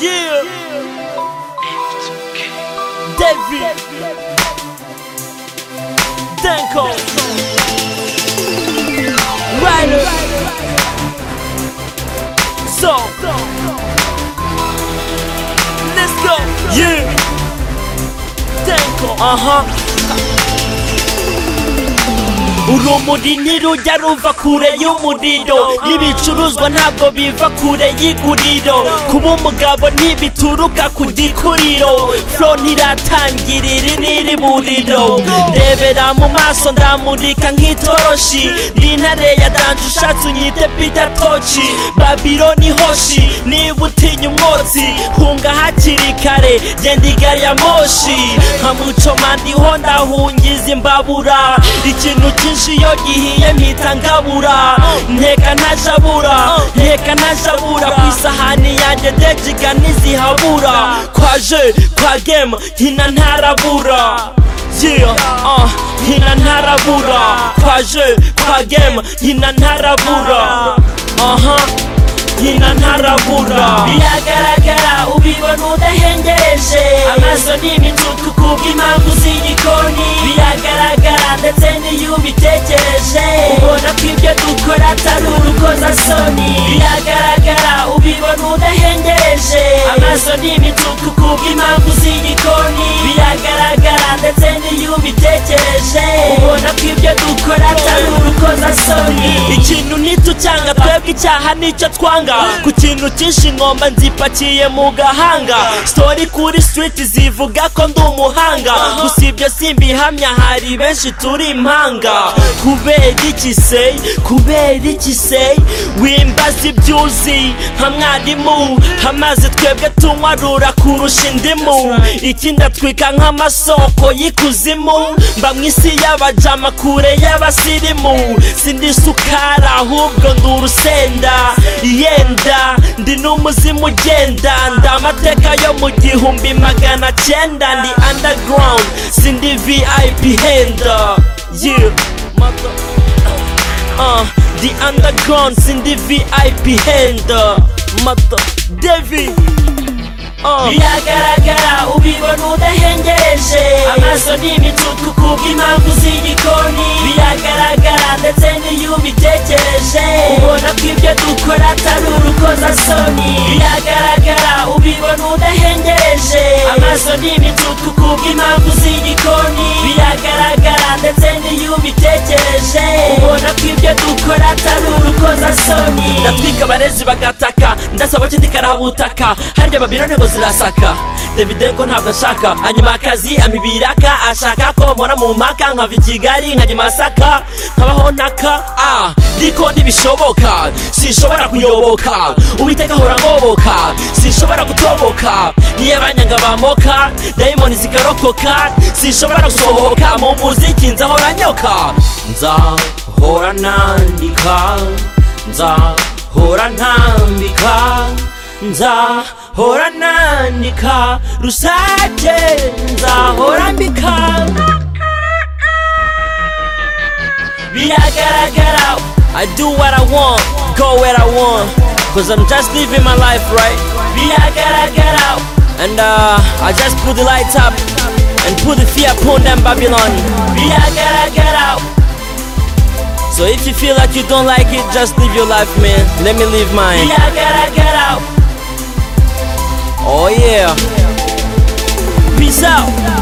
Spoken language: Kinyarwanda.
Yeah. David Danko Ryder So let's go. Yeah. Danko urumuri ntirujya ruva kure y'umuriro n'ibicuruzwa ntabwo biva kure y'iguriro kuba umugabo ntibituruka ku gikuriro flow ntiratangirira n'iri buriro ndebera mu maso ndamurika nk'itoroshi ndi intare ya danje ushatse unyite Peter Tochi Babyloni hoshi niba utinya umwotsi hunga hakiri kare genda igari ya moshi nka mucoma ndiho ndahungiza imbabura ikintu cyinshi iyo gihiye mpita ngabura nteka ntajabura ku isahani yanjye dejiga ntizihabura kwaje kwa game nkina ntarabura nkina ntarabura kwaje kwa game nkina ntarabura nkina ntarabura biragaragara ubibona udahengereje amaso n'imituku kubw'impamvu z'igikoni biragaragara ndetse n'iyo ubitekereje ubona ko ibyo dukora atari urukozasoni biragaragara ubibona udahengereje amaso n'imituku kubw'impamvu z'igikoni biragaragara ndetse n'iyo ubitekereje ubona ko ibyo dukora atari urukozasoni ikintu ntitucyanga twebwe icyaha nicyo twanga ku kintu cyinshi inkomba nzipakiye mu gahanga story kuri street zivuga ko ndi umuhanga gusa ibyo simbihamya hari benshi turi impanga kubera iki se wimbaza ibyuzi nka mwarimu amazi twebwe tunywarura kurusha indimu ikindi atwika nk'amasoko y'ikuzimu mba mu isi y'abajama kure y'abasirimu sindi isukari ahubwo ndi urusenda yenda ndi n'umuzimu ugenda ndi amateka yo mu 1900 ndi underground sindi VIP henda the underground sindi VIP henda David biragaragara ubibona udahengereje amaso n'imituku kubw'impamvu z'igikoni biragaragara ndetse n'iyo ubitekereje ubona ko ibyo dukora atari urukozasoni biragaragara ubibona udahengereje amaso n'imituku kubw'impamvu z'igikoni biragaragara ndetse n'iyo ubitekereje ubona ko ibyo dukora atari urukozasoni ndatwika abarezi bagataka ndasaba kindi karabutaka harya Babyloni ngo zirasaka David ko ntabwo ashaka hanyuma akazi amibiraka ashaka ko mbona mu mpaka nkava i Kigali nkajya Masaka nkabaho naka ndiko ntibishoboka sinshobora kuyoboka Uwiteka ahora ngoboka sinshobora gutoboka niyo abanyanga bamoka dayimoni zikarokoka sinshobora gusohoka mu muziki nzahora nyoka nzahora nandika nzahora ntambika nzahora nandika rusake nzahora mbika biragaragara I do what I want, go where I want, cause I'm just living my life right. Biragaragara and I just put the lights up and put the fear upon them Babylon. Biragaragara. So if you feel like you don't like it, just live your life, man. Let me live mine. Oh yeah. Peace out.